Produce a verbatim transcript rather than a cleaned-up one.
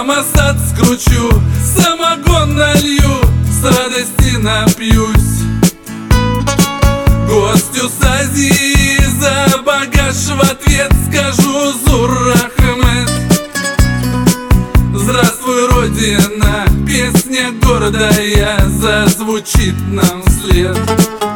самосад скручу, самогон налью, с радости напьюсь. Гостю с Азии за багаж в ответ скажу Зур Ахмед. Здравствуй, Родина, песня гордая зазвучит нам вслед.